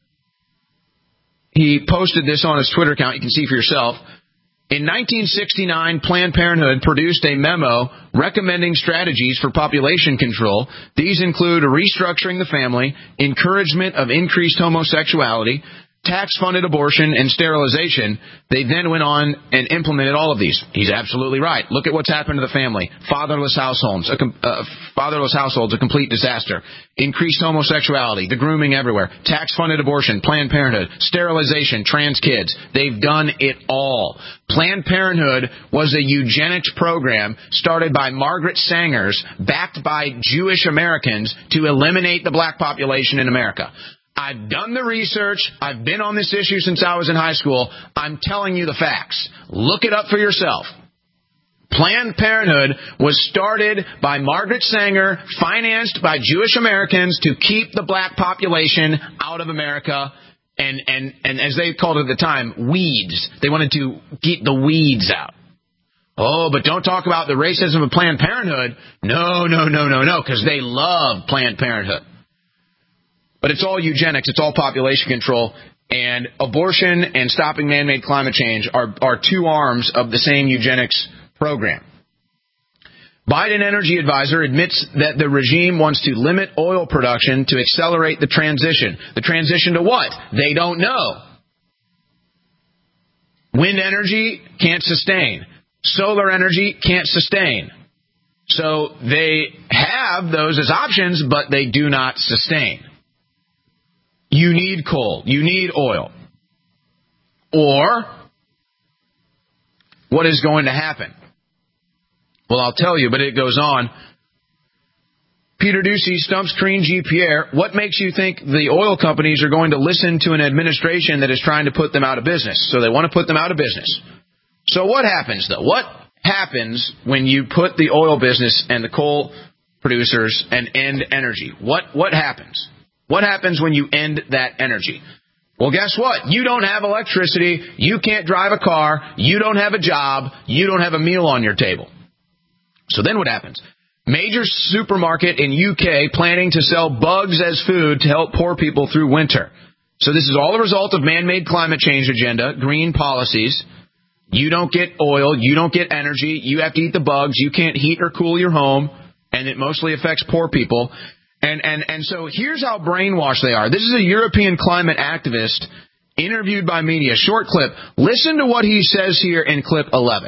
he posted this on his Twitter account, you can see for yourself. In 1969, Planned Parenthood produced a memo recommending strategies for population control. These include restructuring the family, encouragement of increased homosexuality, tax-funded abortion, and sterilization. They then went on and implemented all of these. He's absolutely right. Look at what's happened to the family. Fatherless households, a complete disaster. Increased homosexuality, the grooming everywhere. Tax-funded abortion, Planned Parenthood, sterilization, trans kids. They've done it all. Planned Parenthood was a eugenics program started by Margaret Sanger's, backed by Jewish Americans, to eliminate the black population in America. I've done the research. I've been on this issue since I was in high school. I'm telling you the facts. Look it up for yourself. Planned Parenthood was started by Margaret Sanger, financed by Jewish Americans to keep the black population out of America and as they called it at the time, weeds. They wanted to keep the weeds out. Oh, but don't talk about the racism of Planned Parenthood. No, because they love Planned Parenthood. But it's all eugenics, it's all population control, and abortion and stopping man-made climate change are two arms of the same eugenics program. Biden Energy Advisor admits that the regime wants to limit oil production to accelerate the transition. The transition to what? They don't know. Wind energy can't sustain. Solar energy can't sustain. So they have those as options, but they do not sustain. You need coal. You need oil. Or, what is going to happen? Well, I'll tell you, but it goes on. Peter Doocy stumps Karine Jean-Pierre. What makes you think the oil companies are going to listen to an administration that is trying to put them out of business? So they want to put them out of business. So what happens, though? What happens when you put the oil business and the coal producers and end energy? What happens? What happens when you end that energy? Well, guess what? You don't have electricity. You can't drive a car. You don't have a job. You don't have a meal on your table. So then what happens? Major supermarket in UK planning to sell bugs as food to help poor people through winter. So this is all a result of man-made climate change agenda, green policies. You don't get oil. You don't get energy. You have to eat the bugs. You can't heat or cool your home. And it mostly affects poor people. And so here's how brainwashed they are. This is a European climate activist interviewed by media. Short clip. Listen to what he says here in clip 11.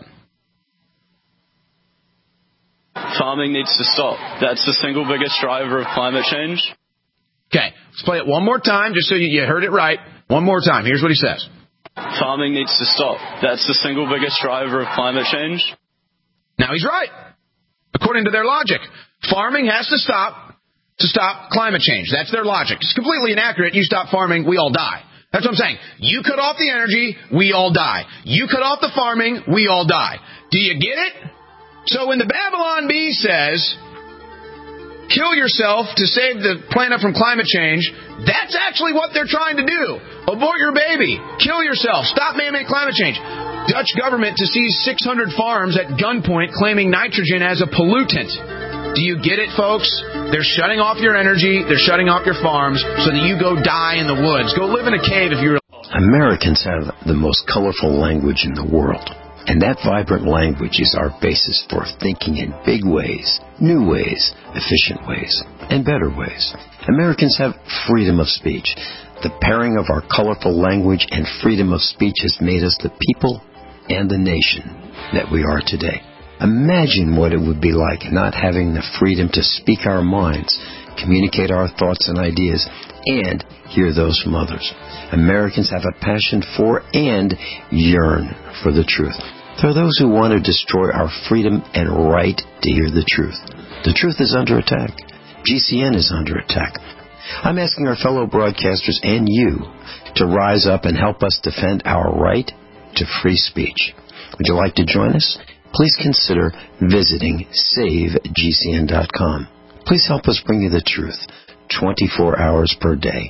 Farming needs to stop. That's the single biggest driver of climate change. Okay, let's play it one more time just so you heard it right. One more time. Here's what he says. Farming needs to stop. That's the single biggest driver of climate change. Now he's right. According to their logic, farming has to stop climate change. That's their logic. It's completely inaccurate. You stop farming, we all die. That's what I'm saying. You cut off the energy, we all die. You cut off the farming, we all die. Do you get it? So when the Babylon Bee says, kill yourself to save the planet from climate change, that's actually what they're trying to do. Abort your baby. Kill yourself. Stop man-made climate change. Dutch government to seize 600 farms at gunpoint claiming nitrogen as a pollutant. Do you get it, folks? They're shutting off your energy. They're shutting off your farms so that you go die in the woods. Go live in a cave if you're... Americans have the most colorful language in the world. And that vibrant language is our basis for thinking in big ways, new ways, efficient ways, and better ways. Americans have freedom of speech. The pairing of our colorful language and freedom of speech has made us the people and the nation that we are today. Imagine what it would be like not having the freedom to speak our minds, communicate our thoughts and ideas, and hear those from others. Americans have a passion for and yearn for the truth. There are those who want to destroy our freedom and right to hear the truth. The truth is under attack. GCN is under attack. I'm asking our fellow broadcasters and you to rise up and help us defend our right to free speech. Would you like to join us? Please consider visiting SaveGCN.com. Please help us bring you the truth 24 hours per day.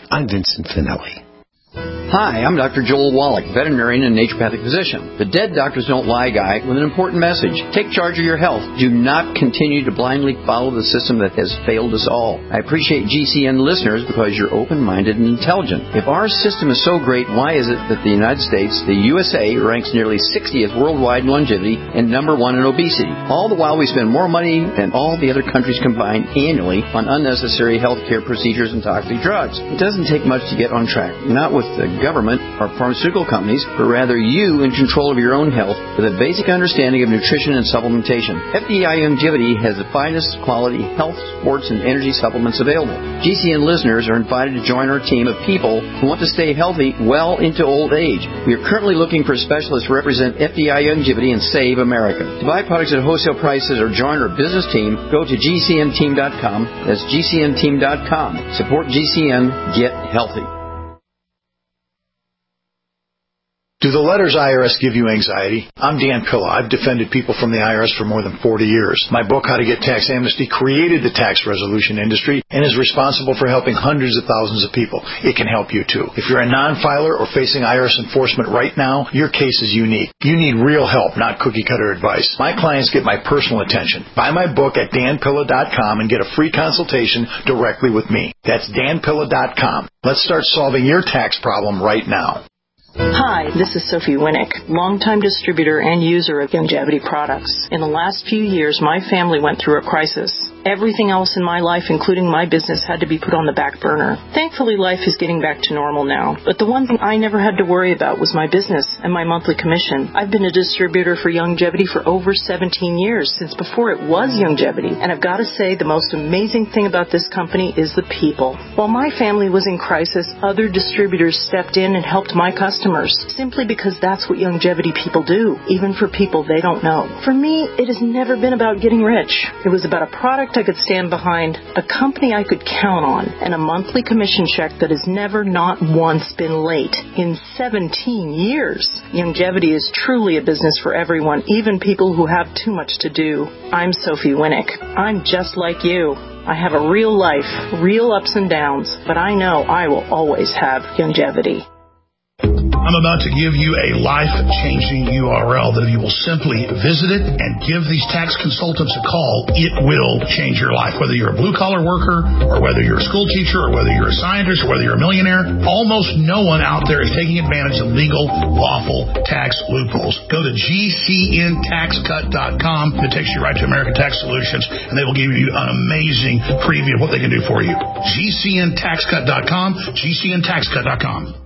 I'm Vincent Finelli. Hi, I'm Dr. Joel Wallach, veterinarian and naturopathic physician. The Dead Doctors Don't Lie guy with an important message. Take charge of your health. Do not continue to blindly follow the system that has failed us all. I appreciate GCN listeners because you're open-minded and intelligent. If our system is so great, why is it that the United States, the USA, ranks nearly 60th worldwide in longevity and number 1 in obesity? All the while we spend more money than all the other countries combined annually on unnecessary health care procedures and toxic drugs. It doesn't take much to get on track. Not with the government or pharmaceutical companies, but rather you in control of your own health with a basic understanding of nutrition and supplementation. FDI Longevity has the finest quality health, sports, and energy supplements available. GCN listeners are invited to join our team of people who want to stay healthy well into old age. We are currently looking for specialists to represent FDI Longevity and Save America. To buy products at wholesale prices or join our business team, go to GCNteam.com. That's GCNteam.com. Support GCN. Get healthy. Do the letters IRS give you anxiety? I'm Dan Pilla. I've defended people from the IRS for more than 40 years. My book, How to Get Tax Amnesty, created the tax resolution industry and is responsible for helping hundreds of thousands of people. It can help you too. If you're a non-filer or facing IRS enforcement right now, your case is unique. You need real help, not cookie-cutter advice. My clients get my personal attention. Buy my book at danpilla.com and get a free consultation directly with me. That's danpilla.com. Let's start solving your tax problem right now. Hi, this is Sophie Winnick, longtime distributor and user of Longevity products. In the last few years, my family went through a crisis. Everything else in my life, including my business, had to be put on the back burner. Thankfully, life is getting back to normal now. But the one thing I never had to worry about was my business and my monthly commission. I've been a distributor for Longevity for over 17 years, since before it was Longevity. And I've got to say, the most amazing thing about this company is the people. While my family was in crisis, other distributors stepped in and helped my customers, simply because that's what Longevity people do, even for people they don't know. For me, it has never been about getting rich. It was about a product I could stand behind, a company I could count on, and a monthly commission check that has never, not once, been late in 17 years. Longevity is truly a business for everyone, even people who have too much to do. I'm Sophie Winnick. I'm just like you. I have a real life, real ups and downs, but I know I will always have Longevity. I'm about to give you a life-changing URL that if you will simply visit it and give these tax consultants a call, it will change your life. Whether you're a blue-collar worker or whether you're a school teacher or whether you're a scientist or whether you're a millionaire, almost no one out there is taking advantage of legal, lawful tax loopholes. Go to GCNTaxCut.com. It takes you right to American Tax Solutions, and they will give you an amazing preview of what they can do for you. GCNTaxCut.com, GCNTaxCut.com.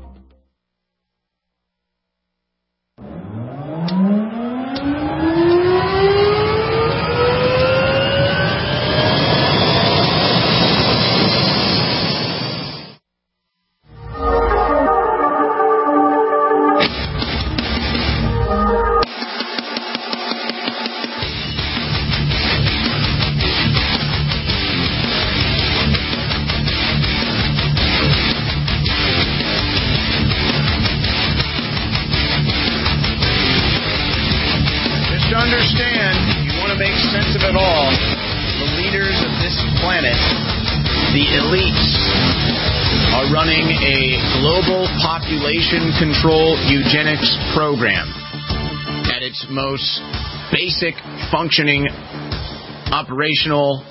Control eugenics program at its most basic functioning operation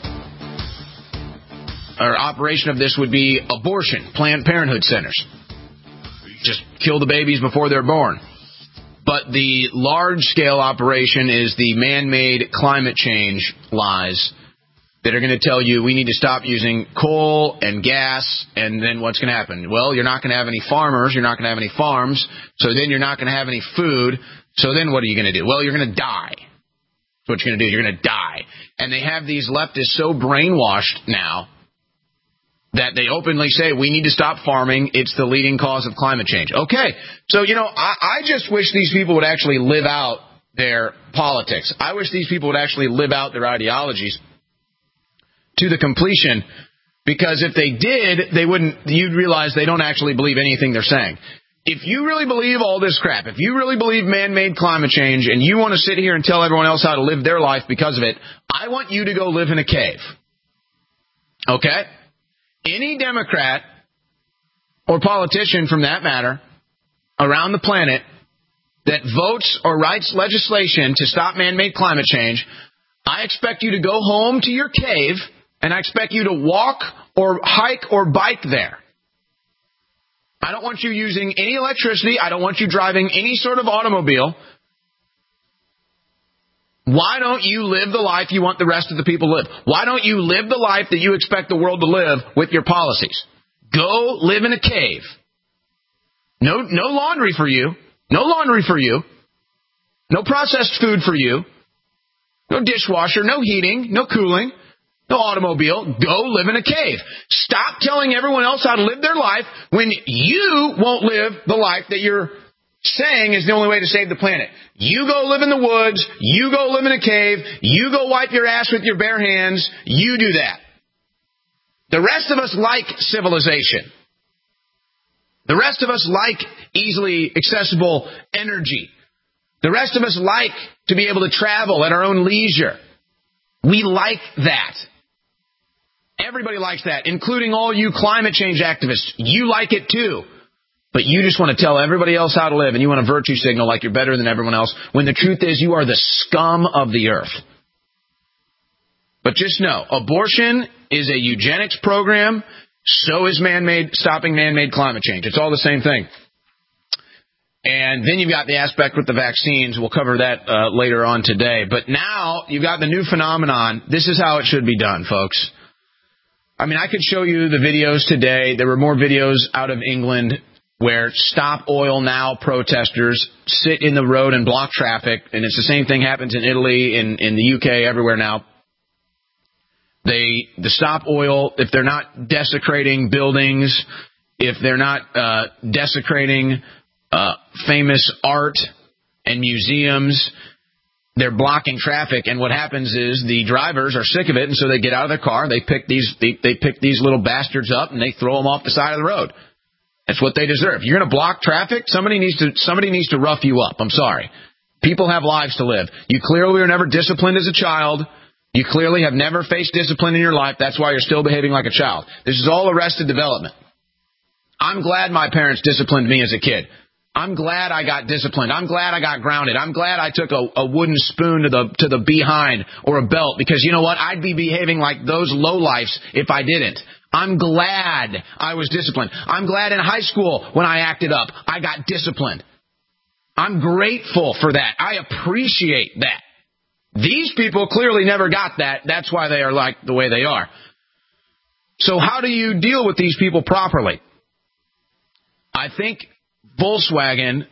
of this would be abortion, Planned Parenthood centers. Just kill the babies before they're born. But the large-scale operation is the man-made climate change lies that are going to tell you we need to stop using coal and gas, and then what's going to happen? Well, you're not going to have any farmers, you're not going to have any farms, so then you're not going to have any food, so then what are you going to do? Well, you're going to die. That's what you're going to do. You're going to die. And they have these leftists so brainwashed now that they openly say we need to stop farming, it's the leading cause of climate change. Okay, so, I just wish these people would actually live out their politics. I wish these people would actually live out their ideologies to the completion, because if they did, you'd realize they don't actually believe anything they're saying. If you really believe all this crap, if you really believe man-made climate change, and you want to sit here and tell everyone else how to live their life because of it, I want you to go live in a cave. Okay? Any Democrat or politician, from that matter, around the planet that votes or writes legislation to stop man-made climate change, I expect you to go home to your cave, and I expect you to walk or hike or bike there. I don't want you using any electricity. I don't want you driving any sort of automobile. Why don't you live the life you want the rest of the people to live? Why don't you live the life that you expect the world to live with your policies? Go live in a cave. No laundry for you. No laundry for you. No processed food for you. No dishwasher. No heating. No cooling. No automobile. Go live in a cave. Stop telling everyone else how to live their life when you won't live the life that you're saying is the only way to save the planet. You go live in the woods. You go live in a cave. You go wipe your ass with your bare hands. You do that. The rest of us like civilization. The rest of us like easily accessible energy. The rest of us like to be able to travel at our own leisure. We like that. Everybody likes that, including all you climate change activists. You like it too. But you just want to tell everybody else how to live, and you want a virtue signal like you're better than everyone else, when the truth is you are the scum of the earth. But just know, abortion is a eugenics program. So is stopping man-made climate change. It's all the same thing. And then you've got the aspect with the vaccines. We'll cover that later on today. But now you've got the new phenomenon. This is how it should be done, folks. I mean, I could show you the videos today. There were more videos out of England where Stop Oil Now protesters sit in the road and block traffic. And it's the same thing happens in Italy, in the UK, everywhere now. The Stop Oil, if they're not desecrating buildings, if they're not desecrating famous art and museums, they're blocking traffic. And what happens is the drivers are sick of it, and so they get out of their car, they pick these little bastards up, and they throw them off the side of the road. That's what they deserve. You're going to block traffic? Somebody needs to rough you up. I'm sorry. People have lives to live. You clearly were never disciplined as a child. You clearly have never faced discipline in your life. That's why you're still behaving like a child. This is all arrested development. I'm glad my parents disciplined me as a kid. I'm glad I got disciplined. I'm glad I got grounded. I'm glad I took a wooden spoon to the behind or a belt, because you know what? I'd be behaving like those lowlifes if I didn't. I'm glad I was disciplined. I'm glad in high school when I acted up, I got disciplined. I'm grateful for that. I appreciate that. These people clearly never got that. That's why they are like the way they are. So how do you deal with these people properly? I think Volkswagen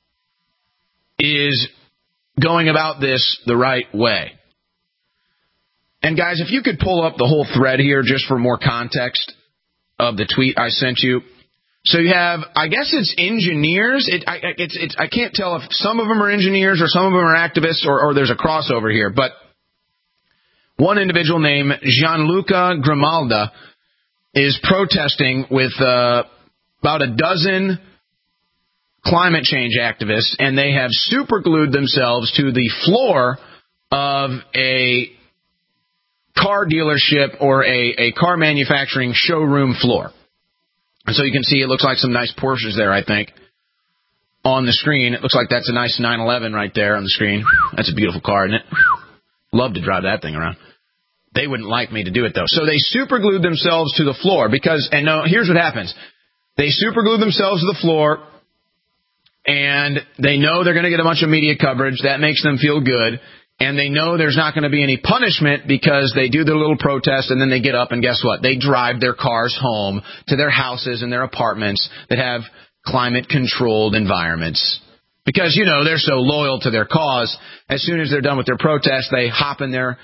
is going about this the right way. And guys, if you could pull up the whole thread here just for more context of the tweet I sent you. So you have, I guess it's engineers. I can't tell if some of them are engineers or some of them are activists or there's a crossover here. But one individual named Gianluca Grimalda is protesting with about a dozen climate change activists, and they have superglued themselves to the floor of a car dealership or a car manufacturing showroom floor. And so you can see it looks like some nice Porsches there, I think, on the screen. It looks like that's a nice 911 right there on the screen. That's a beautiful car, isn't it? Love to drive that thing around. They wouldn't like me to do it, though. So they superglued themselves to the floor because, and no, here's what happens. They superglued themselves to the floor, and they know they're going to get a bunch of media coverage. That makes them feel good. And they know there's not going to be any punishment because they do their little protest and then they get up and guess what? They drive their cars home to their houses and their apartments that have climate-controlled environments. Because, you know, they're so loyal to their cause. As soon as they're done with their protest, they hop in their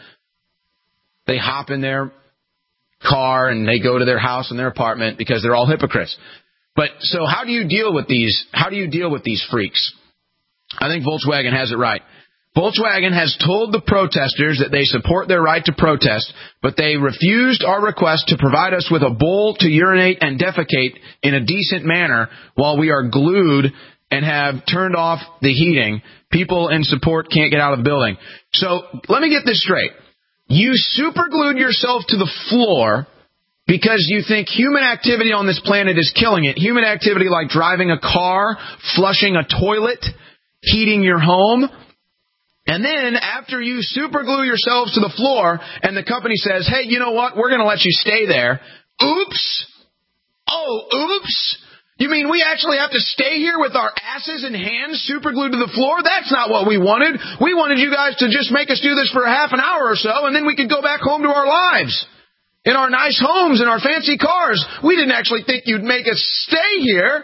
car and they go to their house and their apartment because they're all hypocrites. But so how do you deal with these? How do you deal with these freaks? I think Volkswagen has it right. Volkswagen has told the protesters that they support their right to protest, but they refused our request to provide us with a bowl to urinate and defecate in a decent manner while we are glued and have turned off the heating. People in support can't get out of the building. So let me get this straight. You superglued yourself to the floor because you think human activity on this planet is killing it. Human activity like driving a car, flushing a toilet, heating your home. And then after you superglue yourselves to the floor and the company says, hey, you know what? We're going to let you stay there. Oops. Oh, oops. You mean we actually have to stay here with our asses and hands superglued to the floor? That's not what we wanted. We wanted you guys to just make us do this for a half an hour or so, and then we could go back home to our lives in our nice homes and our fancy cars. We didn't actually think you'd make us stay here.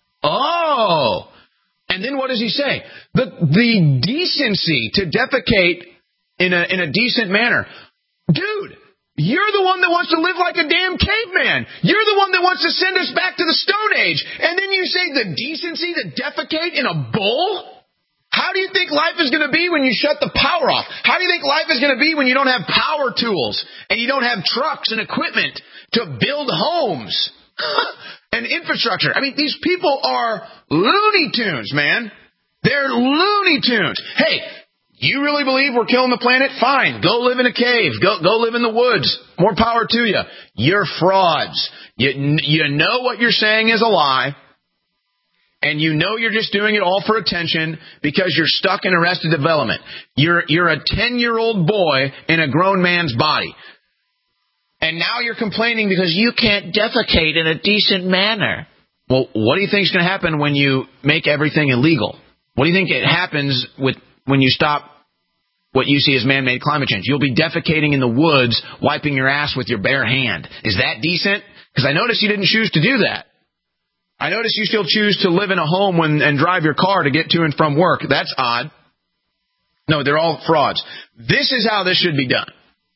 Oh. And then what does he say? The decency to defecate in a decent manner. Dude, you're the one that wants to live like a damn caveman. You're the one that wants to send us back to the Stone Age. And then you say the decency to defecate in a bowl? How do you think life is going to be when you shut the power off? How do you think life is going to be when you don't have power tools and you don't have trucks and equipment to build homes and infrastructure? I mean, these people are Looney Tunes, man. They're Looney Tunes. Hey, you really believe we're killing the planet? Fine. Go live in a cave. Go live in the woods. More power to you. You're frauds. You know what you're saying is a lie. And you know you're just doing it all for attention because you're stuck in Arrested Development. You're a 10-year-old boy in a grown man's body. And now you're complaining because you can't defecate in a decent manner. Well, what do you think is going to happen when you make everything illegal? What do you think it happens when you stop what you see as man-made climate change? You'll be defecating in the woods, wiping your ass with your bare hand. Is that decent? Because I noticed you didn't choose to do that. I notice you still choose to live in a home and drive your car to get to and from work. That's odd. No, they're all frauds. This is how this should be done.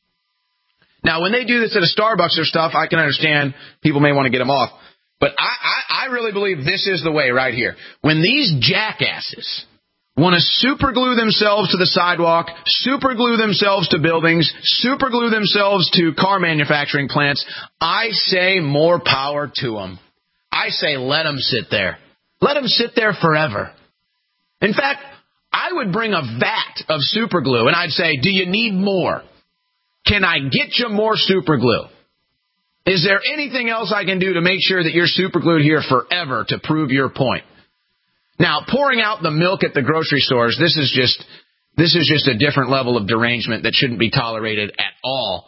Now, when they do this at a Starbucks or stuff, I can understand people may want to get them off. But I really believe this is the way right here. When these jackasses want to superglue themselves to the sidewalk, superglue themselves to buildings, superglue themselves to car manufacturing plants, I say more power to them. I say let them sit there. Let them sit there forever. In fact, I would bring a vat of superglue and I'd say, do you need more? Can I get you more superglue? Is there anything else I can do to make sure that you're superglued here forever to prove your point? Now, pouring out the milk at the grocery stores, this is just a different level of derangement that shouldn't be tolerated at all.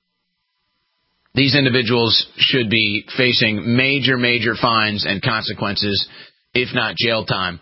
These individuals should be facing major, major fines and consequences, if not jail time.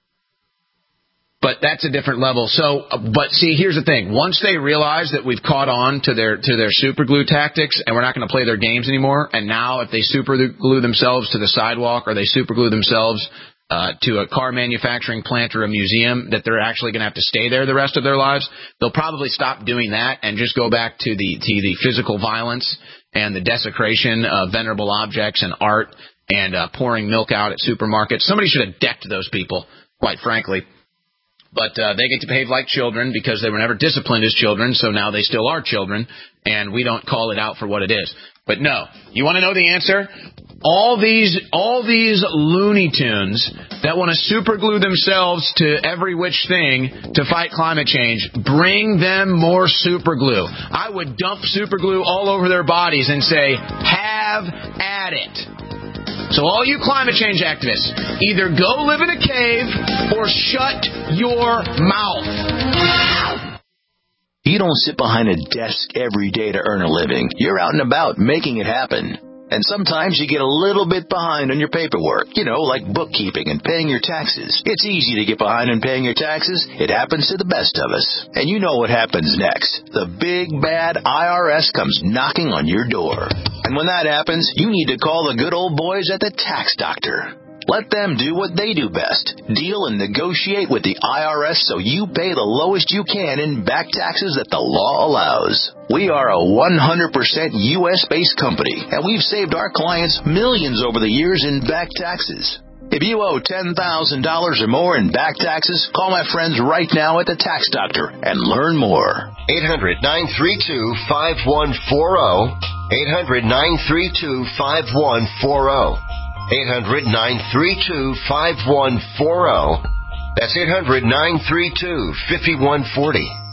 But that's a different level. But see, here's the thing. Once they realize that we've caught on to their superglue tactics and we're not going to play their games anymore, and now if they superglue themselves to the sidewalk or they superglue themselves to a car manufacturing plant or a museum, that they're actually going to have to stay there the rest of their lives, they'll probably stop doing that and just go back to the physical violence and the desecration of venerable objects and art and pouring milk out at supermarkets. Somebody should have decked those people, quite frankly. But they get to behave like children because they were never disciplined as children, so now they still are children, and we don't call it out for what it is. But no, you want to know the answer? All these Looney Tunes that want to superglue themselves to every which thing to fight climate change, bring them more superglue. I would dump superglue all over their bodies and say, have at it. So all you climate change activists, either go live in a cave or shut your mouth. You don't sit behind a desk every day to earn a living. You're out and about making it happen. And sometimes you get a little bit behind on your paperwork, like bookkeeping and paying your taxes. It's easy to get behind on paying your taxes. It happens to the best of us. And you know what happens next. The big, bad IRS comes knocking on your door. And when that happens, you need to call the good old boys at the Tax Doctor. Let them do what they do best. Deal and negotiate with the IRS so you pay the lowest you can in back taxes that the law allows. We are a 100% U.S.-based company, and we've saved our clients millions over the years in back taxes. If you owe $10,000 or more in back taxes, call my friends right now at the Tax Doctor and learn more. 800-932-5140. 800-932-5140. 800-932-5140. That's 800-932-5140.